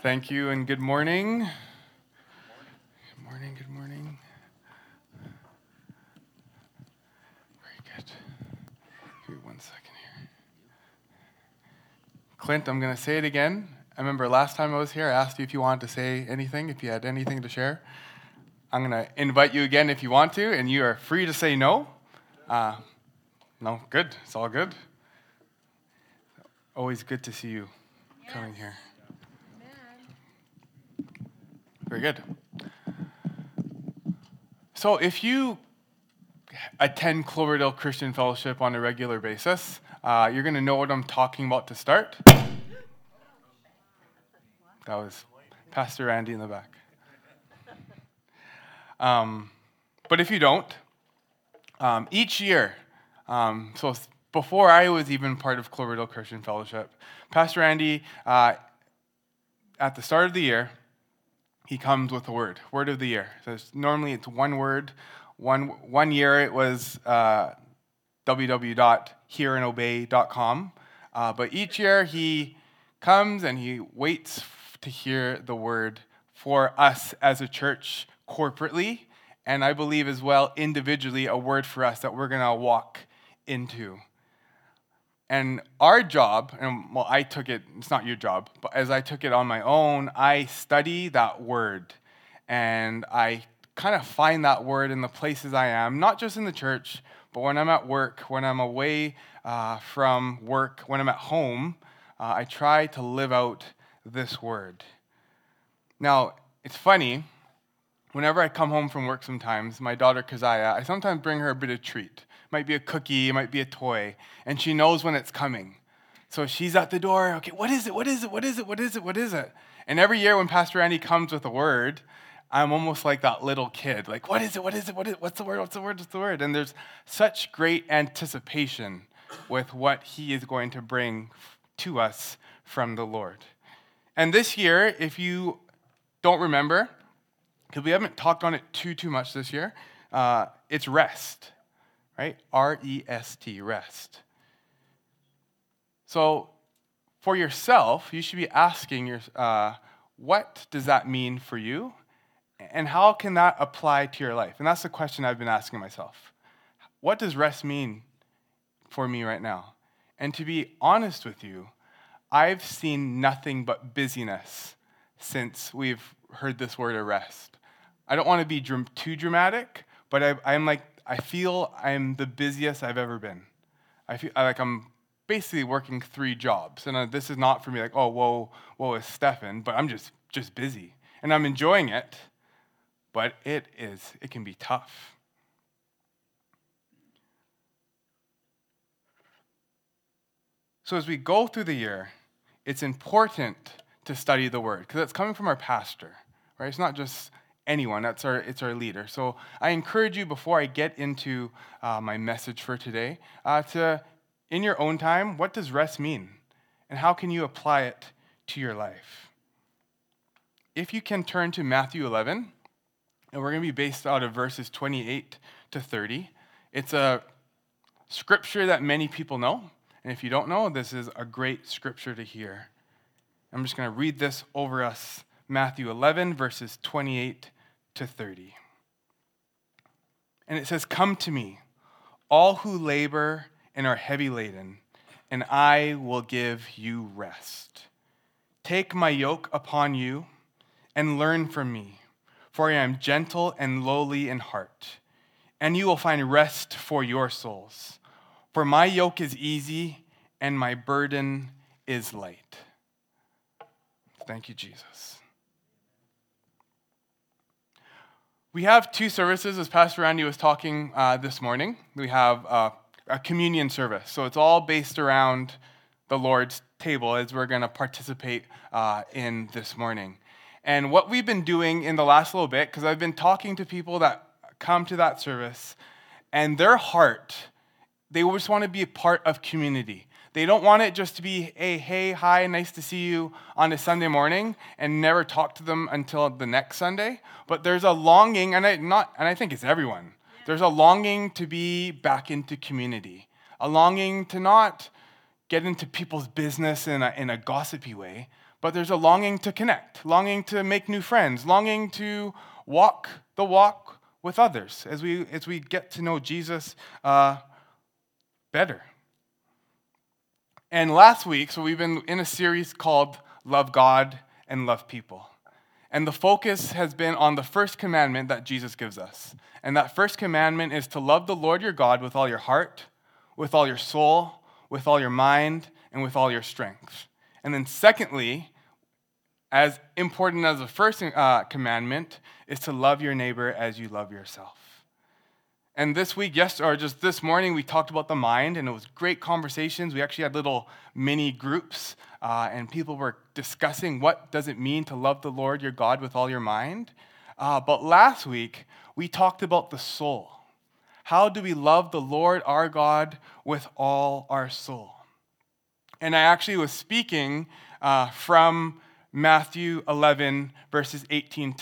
Thank you and good morning. Good morning, good morning. Very good. Give me 1 second here. Clint, I'm going to say it again. I remember last time I was here, I asked you if you wanted to say anything, if you had anything to share. I'm going to invite you again if you want to, and you are free to say no. No, good. It's all good. Always good to see you coming here. Very good. So if you attend Cloverdale Christian Fellowship on a regular basis, you're going to know what I'm talking about to start. That was Pastor Randy in the back. But if you don't, each year, so before I was even part of Cloverdale Christian Fellowship, Pastor Randy, at the start of the year, he comes with a word of the year. So normally it's one word. One year it was www.hearandobey.com. But each year he comes and he waits to hear the word for us as a church corporately, and I believe as well individually, a word for us that we're going to walk into. And our job, and well, I took it, it's not your job, but as I took it on my own, I study that word. And I kind of find that word in the places I am, not just in the church, but when I'm at work, when I'm away from work, when I'm at home, I try to live out this word. Now, it's funny, whenever I come home from work sometimes, my daughter Keziah, I sometimes bring her a bit of treat. It might be a cookie, it might be a toy, and she knows when it's coming. So she's at the door, okay, what is it, what is it, what is it, what is it, what is it? And every year when Pastor Randy comes with a word, I'm almost like that little kid, like, what is it, what is it, what's the word, what's the word, what's the word? And there's such great anticipation with what he is going to bring to us from the Lord. And this year, if you don't remember, because we haven't talked on it too much this year, it's rest, right? R-E-S-T, rest. So for yourself, you should be asking, what does that mean for you? And how can that apply to your life? And that's the question I've been asking myself. What does rest mean for me right now? And to be honest with you, I've seen nothing but busyness since we've heard this word arrest. I don't want to be too dramatic, but I feel I'm the busiest I've ever been. I feel like I'm basically working 3 jobs, and this is not for me like, oh, woe is Stefan, but I'm just busy, and I'm enjoying it, but it can be tough. So as we go through the year, it's important to study the word because it's coming from our pastor, right? It's not just anyone, it's our leader. So I encourage you, before I get into my message for today, to, in your own time, what does rest mean? And how can you apply it to your life? If you can turn to Matthew 11, and we're going to be based out of verses 28 to 30. It's a scripture that many people know, and if you don't know, this is a great scripture to hear. I'm just going to read this over us, Matthew 11, verses 28 to 30. And it says, "Come to me, all who labor and are heavy laden, and I will give you rest. Take my yoke upon you and learn from me, for I am gentle and lowly in heart, and you will find rest for your souls. For my yoke is easy and my burden is light." Thank you, Jesus. We have 2 services, as Pastor Randy was talking this morning. We have a communion service. So it's all based around the Lord's table as we're going to participate in this morning. And what we've been doing in the last little bit, because I've been talking to people that come to that service, and their heart, they just want to be a part of community. They don't want it just to be a hey, hi, nice to see you on a Sunday morning and never talk to them until the next Sunday. But there's a longing, and I think it's everyone. There's a longing to be back into community, a longing to not get into people's business in a gossipy way, but there's a longing to connect. longing to make new friends, longing to walk the walk with others as we get to know Jesus better. And last week, so we've been in a series called Love God and Love People. And the focus has been on the first commandment that Jesus gives us. And that first commandment is to love the Lord your God with all your heart, with all your soul, with all your mind, and with all your strength. And then secondly, as important as the first commandment, is to love your neighbor as you love yourself. And this week, just this morning, we talked about the mind, and it was great conversations. We actually had little mini groups, and people were discussing what does it mean to love the Lord your God with all your mind. But last week, we talked about the soul. How do we love the Lord our God with all our soul? And I actually was speaking from Matthew 11, verses 28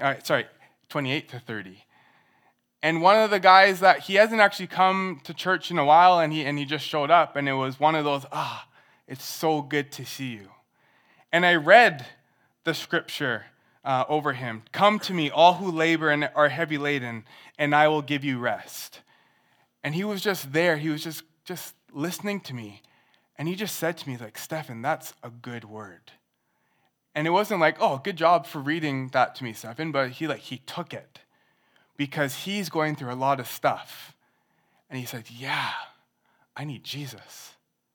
to 30. And one of the guys that he hasn't actually come to church in a while, and he just showed up, and it was one of those, it's so good to see you. And I read the scripture over him. Come to me, all who labor and are heavy laden, and I will give you rest. And he was just there. He was just listening to me. And he just said to me, like, Stephan, that's a good word. And it wasn't like, oh, good job for reading that to me, Stephan, but he took it. Because he's going through a lot of stuff. And he said, yeah, I need Jesus.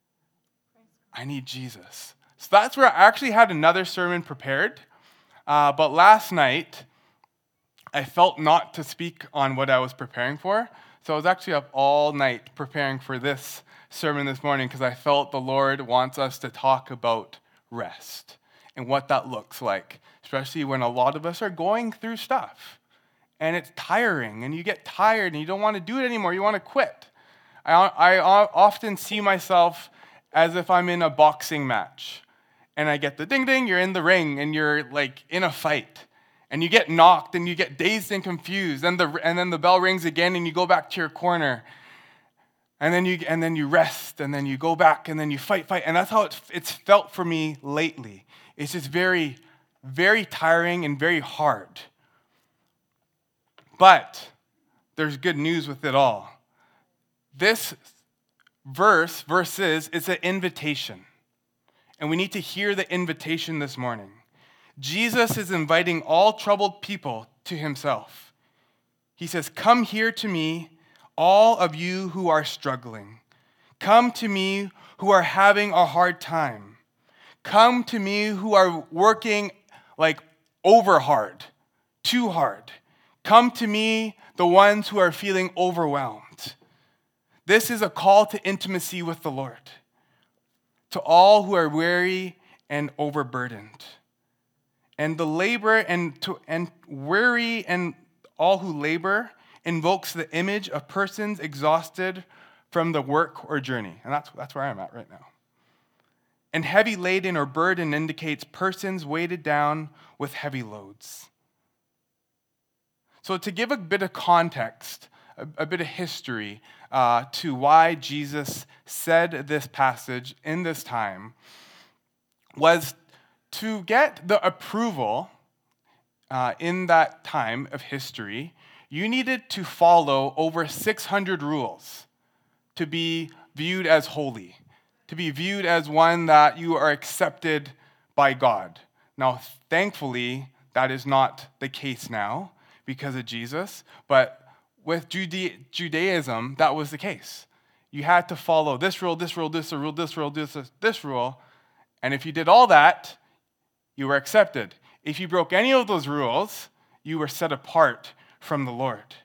I need Jesus. So that's where I actually had another sermon prepared. But last night, I felt not to speak on what I was preparing for. So I was actually up all night preparing for this sermon this morning because I felt the Lord wants us to talk about rest and what that looks like, especially when a lot of us are going through stuff. And it's tiring, and you get tired, and you don't want to do it anymore. You want to quit. I often see myself as if I'm in a boxing match, and I get the ding-ding, you're in the ring, and you're like in a fight, and you get knocked, and you get dazed and confused, and then the bell rings again, and you go back to your corner, and then you rest, and then you go back, and then you fight, and that's how it's felt for me lately. It's just very, very tiring and very hard. But there's good news with it all. This verses, it's an invitation. And we need to hear the invitation this morning. Jesus is inviting all troubled people to himself. He says, come here to me, all of you who are struggling. Come to me who are having a hard time. Come to me who are working like over hard, too hard. Come to me, the ones who are feeling overwhelmed. This is a call to intimacy with the Lord. To all who are weary and overburdened. And the labor and weary and all who labor invokes the image of persons exhausted from the work or journey. And that's where I'm at right now. And heavy laden or burden indicates persons weighted down with heavy loads. So to give a bit of context, a bit of history to why Jesus said this passage in this time was to get the approval in that time of history, you needed to follow over 600 rules to be viewed as holy, to be viewed as one that you are accepted by God. Now, thankfully, that is not the case now because of Jesus, but with Judaism, that was the case. You had to follow this rule, this rule, this rule, this rule, this rule, and if you did all that, you were accepted. If you broke any of those rules, you were set apart from the Lord.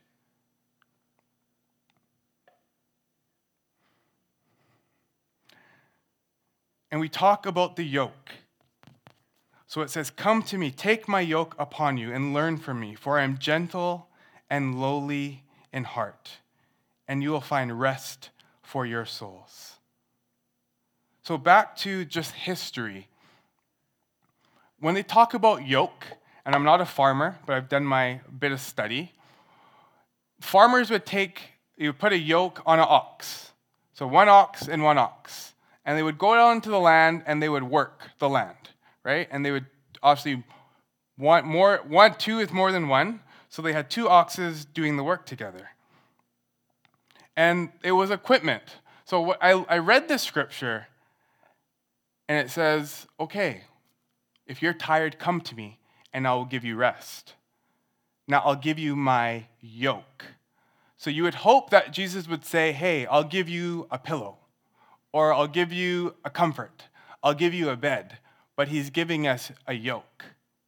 And we talk about the yoke. So it says, come to me, take my yoke upon you, and learn from me, for I am gentle and lowly in heart, and you will find rest for your souls. So back to just history. When they talk about yoke, and I'm not a farmer, but I've done my bit of study, farmers would put a yoke on an ox. So one ox and one ox. And they would go out into the land and they would work the land, right? And they would obviously Two is more than one. So they had two oxes doing the work together. And it was equipment. So I read this scripture, and it says, okay, if you're tired, come to me, and I will give you rest. Now I'll give you my yoke. So you would hope that Jesus would say, hey, I'll give you a pillow, or I'll give you a comfort, I'll give you a bed, but he's giving us a yoke.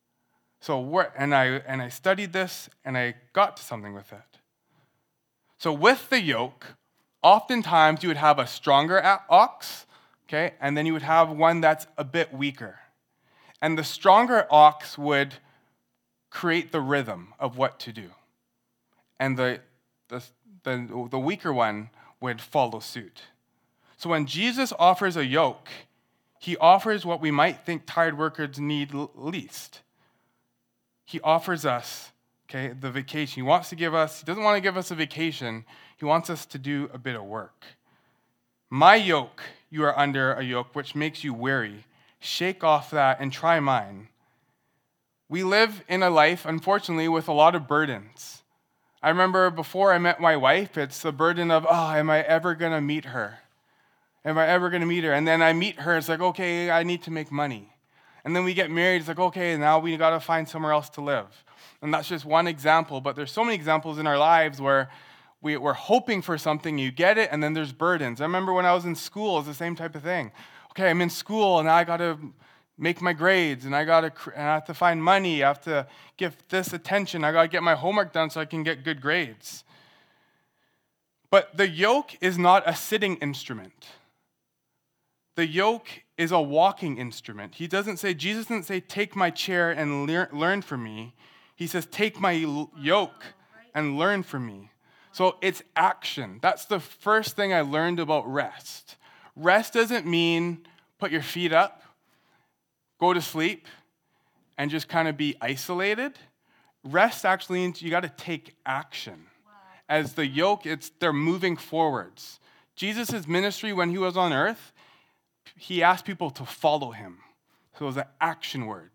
I studied this, and I got to something with it. So with the yoke, oftentimes you would have a stronger ox, okay, and then you would have one that's a bit weaker. And the stronger ox would create the rhythm of what to do. And the weaker one would follow suit. So when Jesus offers a yoke, he offers what we might think tired workers need least. He offers us, okay, the vacation. He doesn't want to give us a vacation. He wants us to do a bit of work. My yoke, you are under a yoke which makes you weary. Shake off that and try mine. We live in a life, unfortunately, with a lot of burdens. I remember before I met my wife, it's the burden of, am I ever going to meet her? Am I ever going to meet her? And then I meet her, it's like, okay, I need to make money. And then we get married, it's like, okay, now we got to find somewhere else to live. And that's just one example, but there's so many examples in our lives where we're hoping for something, you get it, and then there's burdens. I remember when I was in school, it's the same type of thing. Okay, I'm in school, and now I got to make my grades, and I have to find money, I have to give this attention, I got to get my homework done so I can get good grades. But the yoke is not a sitting instrument. The yoke is a walking instrument. Jesus doesn't say, take my chair and learn from me. He says, take my yoke and learn from me. So it's action. That's the first thing I learned about rest. Rest doesn't mean put your feet up, go to sleep, and just kind of be isolated. Rest actually means you got to take action. As the yoke, they're moving forwards. Jesus' ministry when he was on earth, he asked people to follow him. So it was an action word.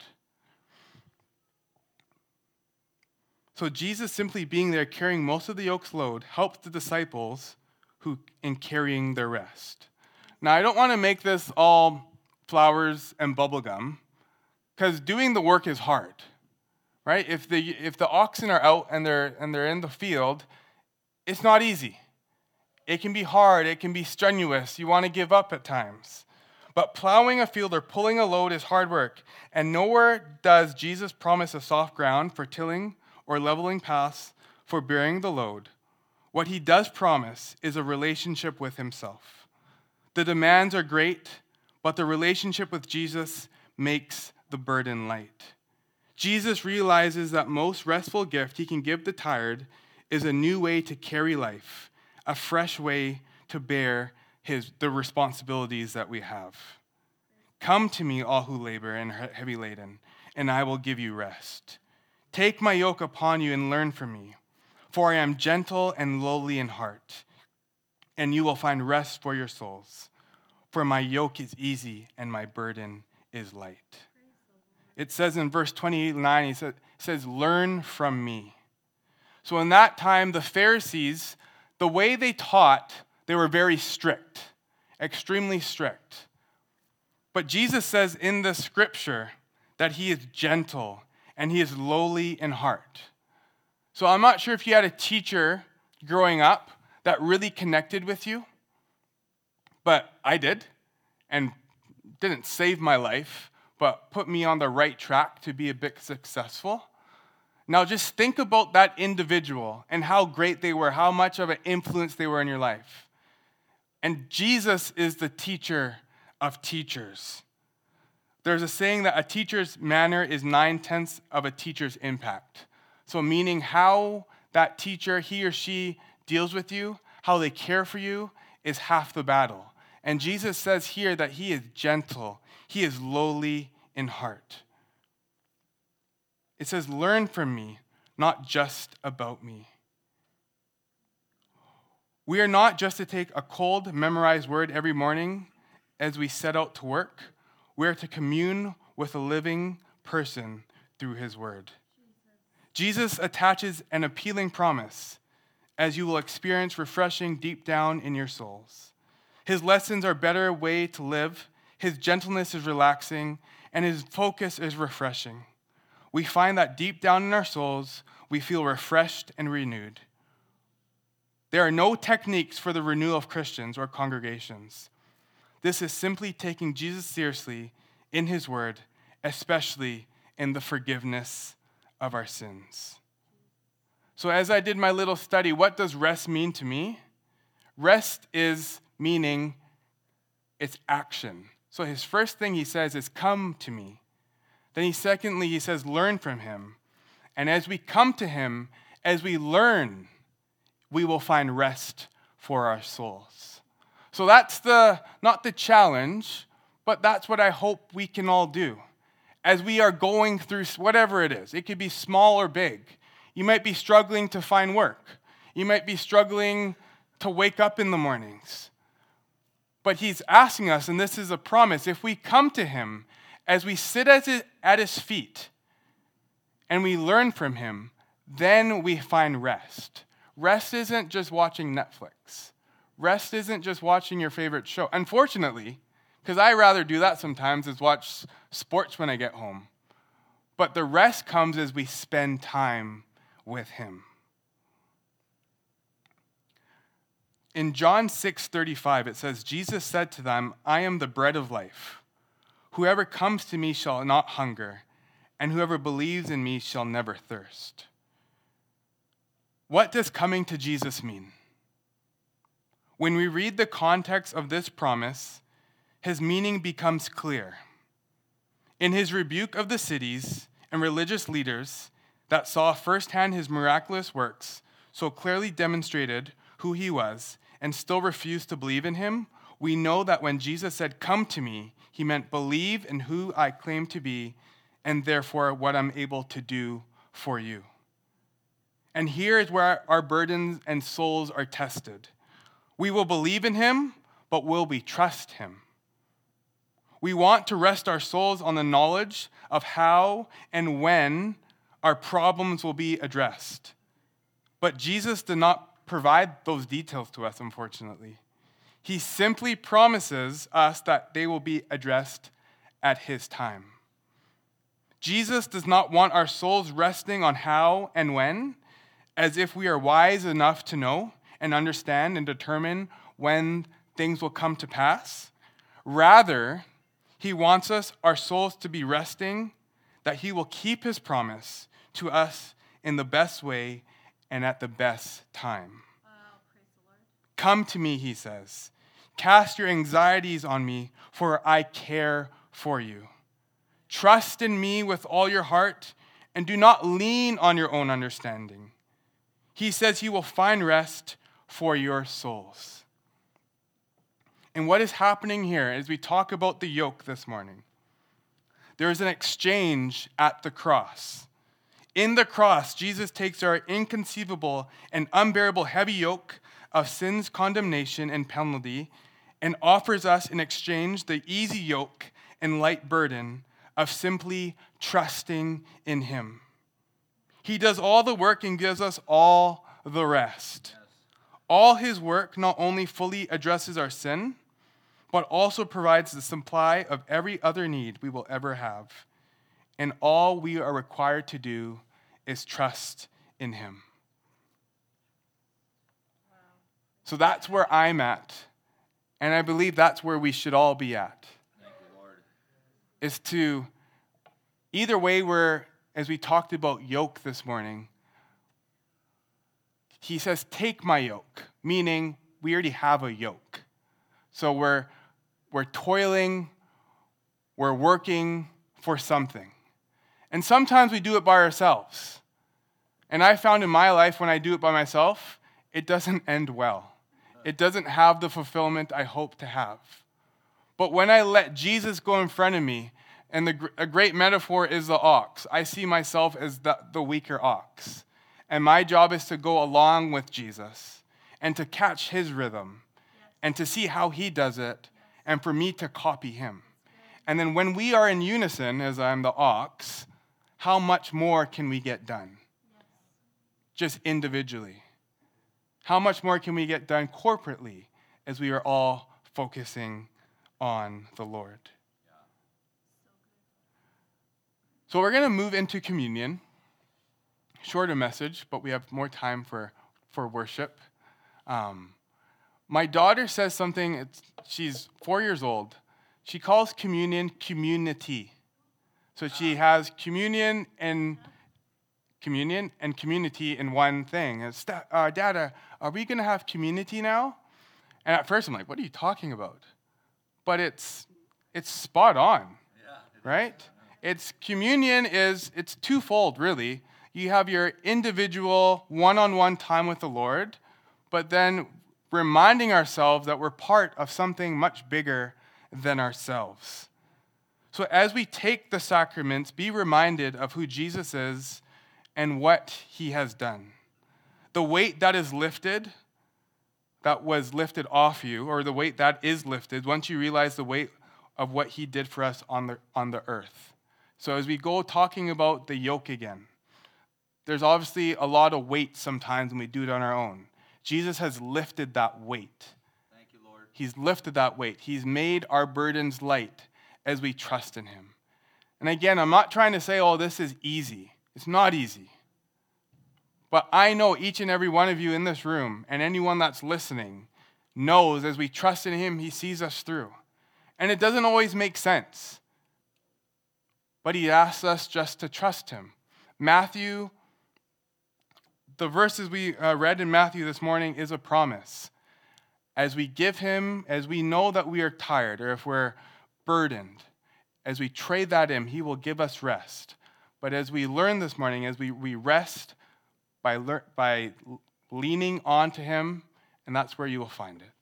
So Jesus simply being there carrying most of the yoke's load helps the disciples in carrying their rest. Now, I don't want to make this all flowers and bubblegum, because doing the work is hard, right? If the oxen are out and they're in the field, it's not easy. It can be hard. It can be strenuous. You want to give up at times. But plowing a field or pulling a load is hard work, and nowhere does Jesus promise a soft ground for tilling or leveling paths for bearing the load. What he does promise is a relationship with himself. The demands are great, but the relationship with Jesus makes the burden light. Jesus realizes that most restful gift he can give the tired is a new way to carry life, a fresh way to bear the responsibilities that we have. Come to me, all who labor and are heavy laden, and I will give you rest. Take my yoke upon you and learn from me, for I am gentle and lowly in heart, and you will find rest for your souls. For my yoke is easy and my burden is light. It says in verse 29, it says, learn from me. So in that time, the Pharisees, the way they taught, they were very strict, extremely strict. But Jesus says in the scripture that he is gentle and he is lowly in heart. So I'm not sure if you had a teacher growing up that really connected with you, but I did, and didn't save my life, but put me on the right track to be a bit successful. Now just think about that individual and how great they were, how much of an influence they were in your life. And Jesus is the teacher of teachers. There's a saying that a teacher's manner is 9/10 of a teacher's impact. So meaning how that teacher, he or she, deals with you, how they care for you, is half the battle. And Jesus says here that he is gentle, he is lowly in heart. It says, learn from me, not just about me. We are not just to take a cold, memorized word every morning as we set out to work. We are to commune with a living person through his word. Jesus attaches an appealing promise as you will experience refreshing deep down in your souls. His lessons are a better way to live. His gentleness is relaxing, and his focus is refreshing. We find that deep down in our souls, we feel refreshed and renewed. There are no techniques for the renewal of Christians or congregations. This is simply taking Jesus seriously in his word, especially in the forgiveness of our sins. So as I did my little study, what does rest mean to me? Rest is meaning it's action. So his first thing he says is, come to me. Then secondly, he says, learn from him. And as we come to him, as we learn, we will find rest for our souls. So that's not the challenge, but that's what I hope we can all do. As we are going through whatever it is, it could be small or big. You might be struggling to find work. You might be struggling to wake up in the mornings. But he's asking us, and this is a promise, if we come to him, as we sit at his feet, and we learn from him, then we find rest. Rest isn't just watching Netflix. Rest isn't just watching your favorite show. Unfortunately, because I rather do that sometimes is watch sports when I get home. But the rest comes as we spend time with him. In John 6:35, it says, Jesus said to them, I am the bread of life. Whoever comes to me shall not hunger, and whoever believes in me shall never thirst. What does coming to Jesus mean? When we read the context of this promise, his meaning becomes clear. In his rebuke of the cities and religious leaders that saw firsthand his miraculous works, so clearly demonstrated who he was, and still refused to believe in him, we know that when Jesus said, come to me, he meant believe in who I claim to be, and therefore what I'm able to do for you. And here is where our burdens and souls are tested. We will believe in him, but will we trust him? We want to rest our souls on the knowledge of how and when our problems will be addressed. But Jesus did not provide those details to us, unfortunately. He simply promises us that they will be addressed at his time. Jesus does not want our souls resting on how and when, as if we are wise enough to know and understand and determine when things will come to pass. Rather, he wants our souls to be resting, that he will keep his promise to us in the best way and at the best time. Praise the Lord. Come to me, he says. Cast your anxieties on me, for I care for you. Trust in me with all your heart, and do not lean on your own understanding. He says he will find rest for your souls. And what is happening here as we talk about the yoke this morning? There is an exchange at the cross. In the cross, Jesus takes our inconceivable and unbearable heavy yoke of sin's condemnation and penalty and offers us in exchange the easy yoke and light burden of simply trusting in him. He does all the work and gives us all the rest. Yes. All his work not only fully addresses our sin, but also provides the supply of every other need we will ever have. And all we are required to do is trust in him. Wow. So that's where I'm at. And I believe that's where we should all be at. Thank you, Lord. Is to, either way, as we talked about yoke this morning, he says, take my yoke, meaning we already have a yoke. So we're toiling, we're working for something. And sometimes we do it by ourselves. And I found in my life when I do it by myself, it doesn't end well. It doesn't have the fulfillment I hope to have. But when I let Jesus go in front of me, and a great metaphor is the ox. I see myself as the weaker ox. And my job is to go along with Jesus and to catch his rhythm and to see how he does it and for me to copy him. And then when we are in unison, as I'm the ox, how much more can we get done? Just individually. How much more can we get done corporately as we are all focusing on the Lord? So we're going to move into communion. Shorter message, but we have more time for worship. My daughter says something, she's 4 years old. She calls communion community. So she has communion and community in one thing. It's, Dad, are we going to have community now? And at first I'm like, what are you talking about? But it's spot on, right? It's communion it's twofold, really. You have your individual one-on-one time with the Lord, but then reminding ourselves that we're part of something much bigger than ourselves. So as we take the sacraments, be reminded of who Jesus is and what he has done. The weight that is lifted, that was lifted off you, or the weight that is lifted, once you realize the weight of what he did for us on the earth. So as we go talking about the yoke again, there's obviously a lot of weight sometimes when we do it on our own. Jesus has lifted that weight. Thank you, Lord. He's lifted that weight. He's made our burdens light as we trust in him. And again, I'm not trying to say, oh, this is easy. It's not easy. But I know each and every one of you in this room and anyone that's listening knows as we trust in him, he sees us through. And it doesn't always make sense. But he asks us just to trust him. Matthew, the verses we read in Matthew this morning is a promise. As we give him, as we know that we are tired or if we're burdened, as we trade that in, he will give us rest. But as we learn this morning, as we rest by leaning on to him, and that's where you will find it.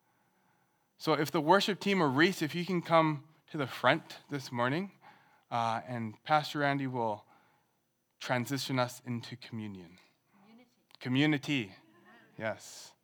So if the worship team or Reese, if you can come to the front this morning, and Pastor Randy will transition us into communion. Community. Yes.